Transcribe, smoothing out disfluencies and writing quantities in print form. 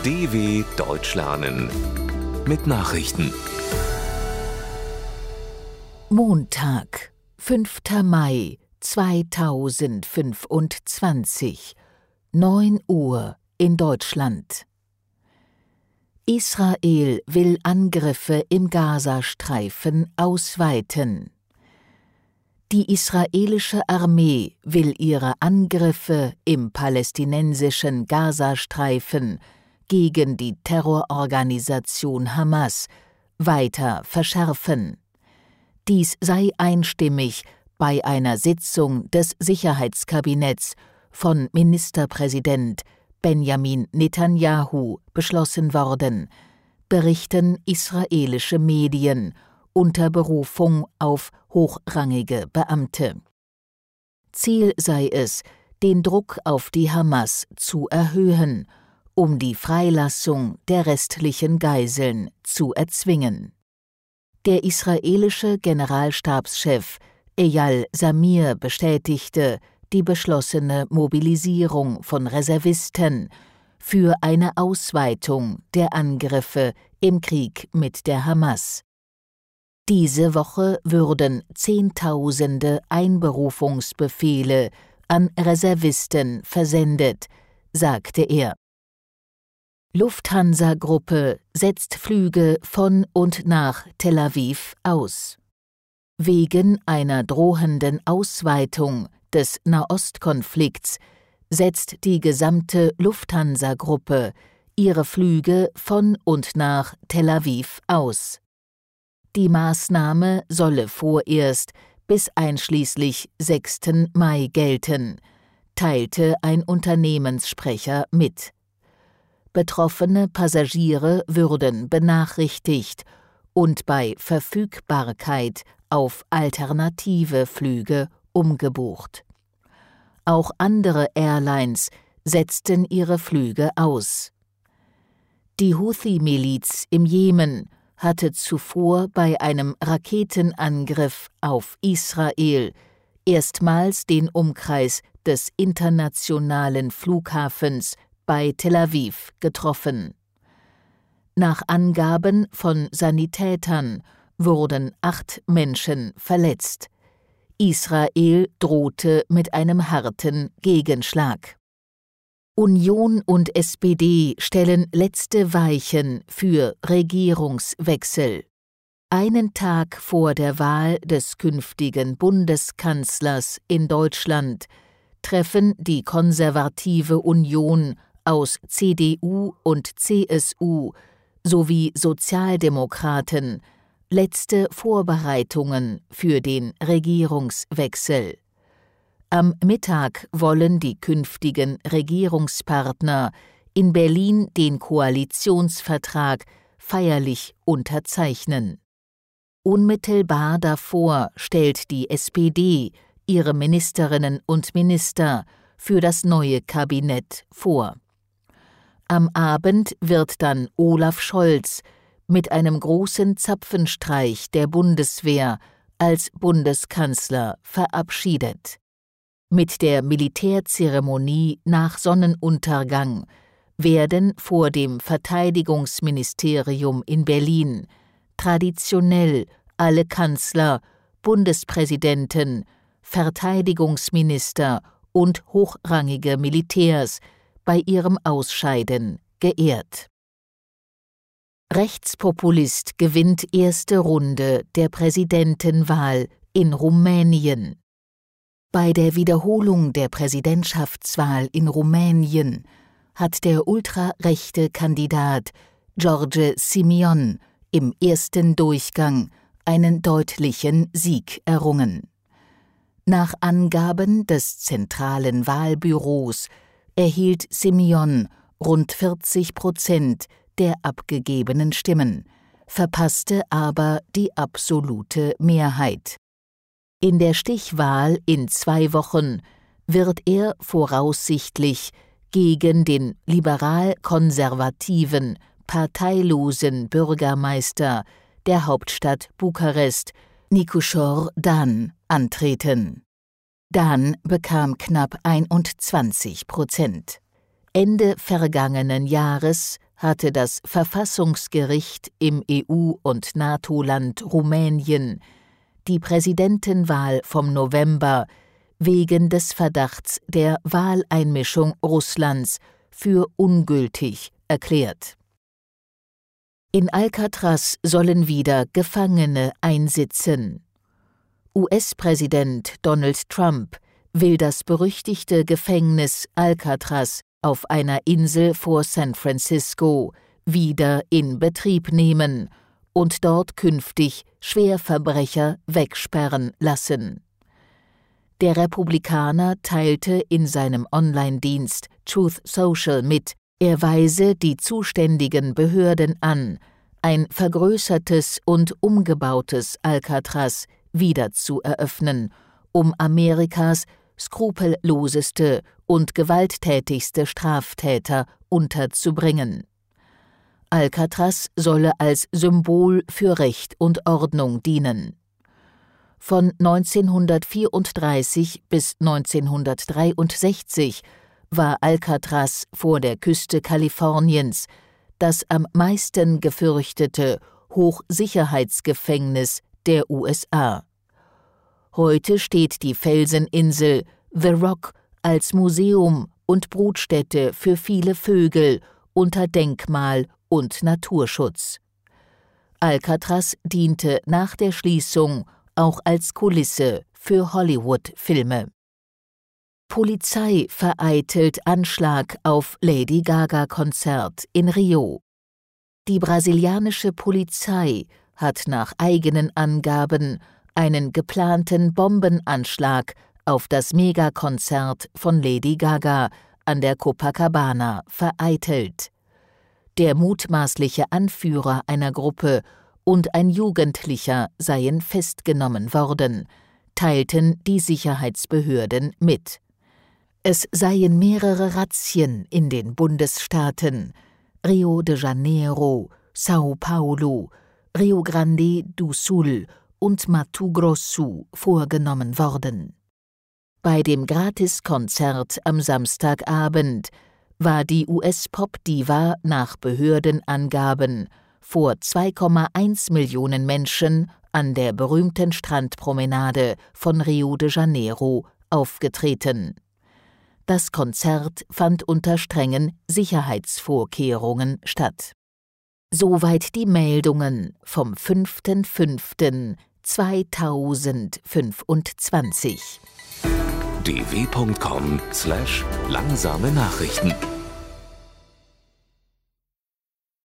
DW Deutsch lernen mit Nachrichten. Montag, 5. Mai 2025, 9 Uhr in Deutschland. Israel will Angriffe im Gazastreifen ausweiten. Die israelische Armee will ihre Angriffe im palästinensischen Gazastreifen gegen die Terrororganisation Hamas weiter verschärfen. Dies sei einstimmig bei einer Sitzung des Sicherheitskabinetts von Ministerpräsident Benjamin Netanyahu beschlossen worden, berichten israelische Medien unter Berufung auf hochrangige Beamte. Ziel sei es, den Druck auf die Hamas zu erhöhen, um die Freilassung der restlichen Geiseln zu erzwingen. Der israelische Generalstabschef Eyal Zamir bestätigte die beschlossene Mobilisierung von Reservisten für eine Ausweitung der Angriffe im Krieg mit der Hamas. Diese Woche würden Zehntausende Einberufungsbefehle an Reservisten versendet, sagte er. Lufthansa-Gruppe setzt Flüge von und nach Tel Aviv aus. Wegen einer drohenden Ausweitung des Nahostkonflikts setzt die gesamte Lufthansa-Gruppe ihre Flüge von und nach Tel Aviv aus. Die Maßnahme solle vorerst bis einschließlich 6. Mai gelten, teilte ein Unternehmenssprecher mit. Betroffene Passagiere würden benachrichtigt und bei Verfügbarkeit auf alternative Flüge umgebucht. Auch andere Airlines setzten ihre Flüge aus. Die Houthi-Miliz im Jemen hatte zuvor bei einem Raketenangriff auf Israel erstmals den Umkreis des internationalen Flughafens bei Tel Aviv getroffen. Nach Angaben von Sanitätern wurden 8 Menschen verletzt. Israel drohte mit einem harten Gegenschlag. Union und SPD stellen letzte Weichen für Regierungswechsel. Einen Tag vor der Wahl des künftigen Bundeskanzlers in Deutschland treffen die konservative Union aus CDU und CSU sowie Sozialdemokraten letzte Vorbereitungen für den Regierungswechsel. Am Mittag wollen die künftigen Regierungspartner in Berlin den Koalitionsvertrag feierlich unterzeichnen. Unmittelbar davor stellt die SPD ihre Ministerinnen und Minister für das neue Kabinett vor. Am Abend wird dann Olaf Scholz mit einem großen Zapfenstreich der Bundeswehr als Bundeskanzler verabschiedet. Mit der Militärzeremonie nach Sonnenuntergang werden vor dem Verteidigungsministerium in Berlin traditionell alle Kanzler, Bundespräsidenten, Verteidigungsminister und hochrangige Militärs bei ihrem Ausscheiden geehrt. Rechtspopulist gewinnt erste Runde der Präsidentenwahl in Rumänien. Bei der Wiederholung der Präsidentschaftswahl in Rumänien hat der ultrarechte Kandidat George Simion im ersten Durchgang einen deutlichen Sieg errungen. Nach Angaben des Zentralen Wahlbüros erhielt Simion rund 40% der abgegebenen Stimmen, verpasste aber die absolute Mehrheit. In der Stichwahl in 2 Wochen wird er voraussichtlich gegen den liberal-konservativen, parteilosen Bürgermeister der Hauptstadt Bukarest, Nikosor Dan, antreten. Dan bekam knapp 21%. Ende vergangenen Jahres hatte das Verfassungsgericht im EU- und NATO-Land Rumänien die Präsidentenwahl vom November wegen des Verdachts der Wahleinmischung Russlands für ungültig erklärt. In Alcatraz sollen wieder Gefangene einsitzen. US-Präsident Donald Trump will das berüchtigte Gefängnis Alcatraz auf einer Insel vor San Francisco wieder in Betrieb nehmen und dort künftig Schwerverbrecher wegsperren lassen. Der Republikaner teilte in seinem Online-Dienst Truth Social mit, er weise die zuständigen Behörden an, ein vergrößertes und umgebautes Alcatraz wieder zu eröffnen, um Amerikas skrupelloseste und gewalttätigste Straftäter unterzubringen. Alcatraz solle als Symbol für Recht und Ordnung dienen. Von 1934 bis 1963 war Alcatraz vor der Küste Kaliforniens das am meisten gefürchtete Hochsicherheitsgefängnis der USA. Heute steht die Felseninsel The Rock als Museum und Brutstätte für viele Vögel unter Denkmal- und Naturschutz. Alcatraz diente nach der Schließung auch als Kulisse für Hollywood-Filme. Polizei vereitelt Anschlag auf Lady Gaga-Konzert in Rio. Die brasilianische Polizei hat nach eigenen Angaben einen geplanten Bombenanschlag auf das Megakonzert von Lady Gaga an der Copacabana vereitelt. Der mutmaßliche Anführer einer Gruppe und ein Jugendlicher seien festgenommen worden, teilten die Sicherheitsbehörden mit. Es seien mehrere Razzien in den Bundesstaaten Rio de Janeiro, São Paulo, Rio Grande do Sul und Mato Grosso vorgenommen worden. Bei dem Gratiskonzert am Samstagabend war die US-Pop-Diva nach Behördenangaben vor 2,1 Millionen Menschen an der berühmten Strandpromenade von Rio de Janeiro aufgetreten. Das Konzert fand unter strengen Sicherheitsvorkehrungen statt. Soweit die Meldungen vom 5.5.2025. dw.com/langsame Nachrichten